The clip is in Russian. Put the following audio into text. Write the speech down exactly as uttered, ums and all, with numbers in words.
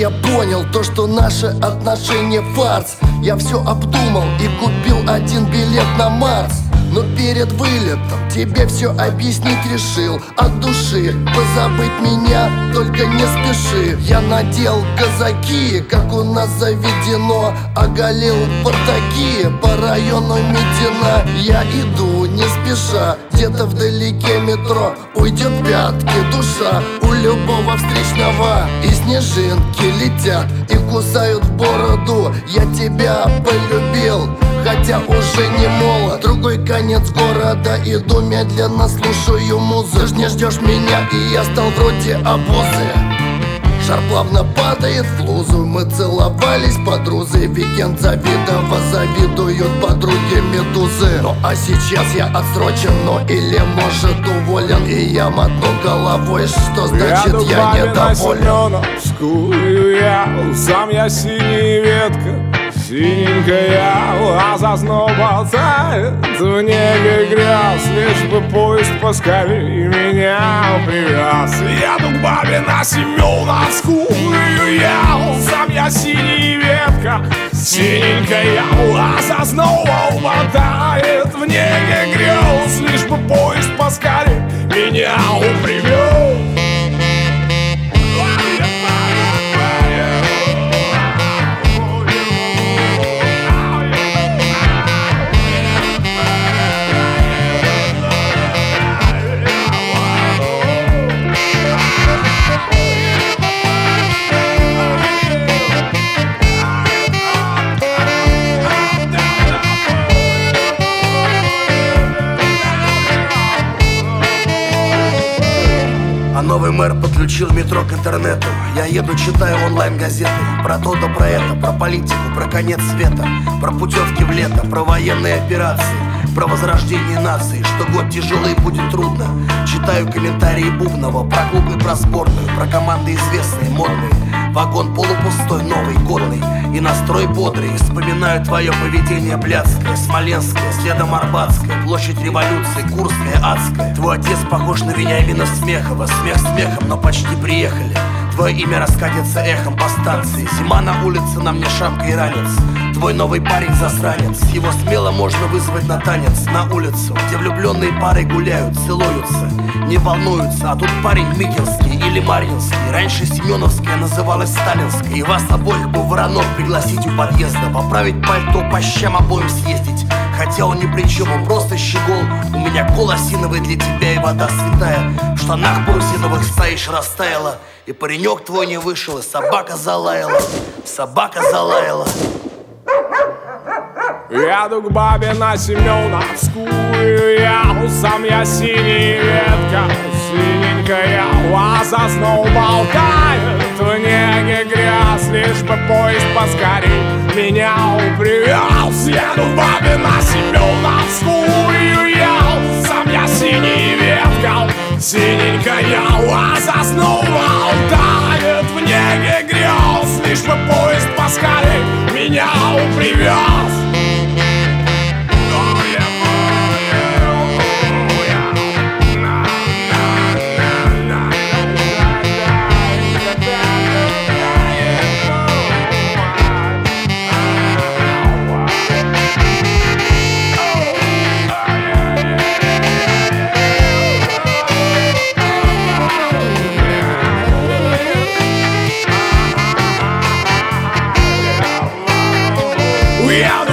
я понял то, что наши отношения фарс. Я все обдумал и купил один билет на Марс. Но перед вылетом тебе все объяснить решил от души. Позабыть меня только не спеши. Я надел казаки, как у нас заведено, оголил бардаки по району Медина. Я иду не спеша, где-то вдалеке метро уйдет пятки душа у любого встречного. И снежинки летят и кусают в бороду. Я тебя полюбил, хотя уже не молод. Другой конец города, иду медленно, слушаю музыку. Ты ж не ждешь меня, и я стал вроде обузы. Шар плавно падает в лузу. Мы целовались под розой. Викенд завидово завидуют подруги медузы. Ну а сейчас я отсрочен, ну или может уволен. И я мотну головой, что значит я, я недоволен. Я сам я синяя ветка, синенькая лоза снова болтает в небе гряз. Лишь бы поезд поскорее меня привез. Еду к бабе на Семеновскую я, сам я синяя ветка, синенькая лоза снова болтает в небе гряз. Лишь бы поезд поскорее меня привез. А новый мэр подключил метро к интернету. Я еду, читаю онлайн-газеты про то да про это, про политику, про конец света, про путевки в лето, про военные операции, про возрождение нации, что год тяжелый будет трудно. Читаю комментарии Бубнова про клубы, про сборную, про команды известные, модные. Вагон полупустой, новый, годный и настрой бодрый. Вспоминаю твое поведение блядское, смоленское, следом Арбатская, площадь революции, Курская, адская. Твой отец похож на Вениамина Смехова, смех смехом, но почти приехали. Твое имя раскатится эхом по станции. Зима на улице, на мне шапка и ранец. Твой новый парень засранец, его смело можно вызвать на танец. На улицу, где влюбленные пары гуляют, целуются, не волнуются. А тут парень Микинский или Марьинский. Раньше Семеновская называлась Сталинской. И вас обоих бы в Воронов пригласить у подъезда, поправить пальто, по щам обоим съездить. Хотя он ни при чем, он просто щегол. У меня кол осиновый для тебя и вода святая. В штанах парусиновых стоишь, растаяла. И паренек твой не вышел, и собака залаяла. Собака залаяла. Еду к бабе на Семеновскую я, сам я синяя ветка, синенькая лоза снова болтает в неге грязь. Лишь бы поезд поскорей меня привез. Еду к бабе на Семеновскую я, сам я синяя ветка, синенькая лоза снова болтает в неге грязь. Лишь бы поезд поскорей меня привез. We are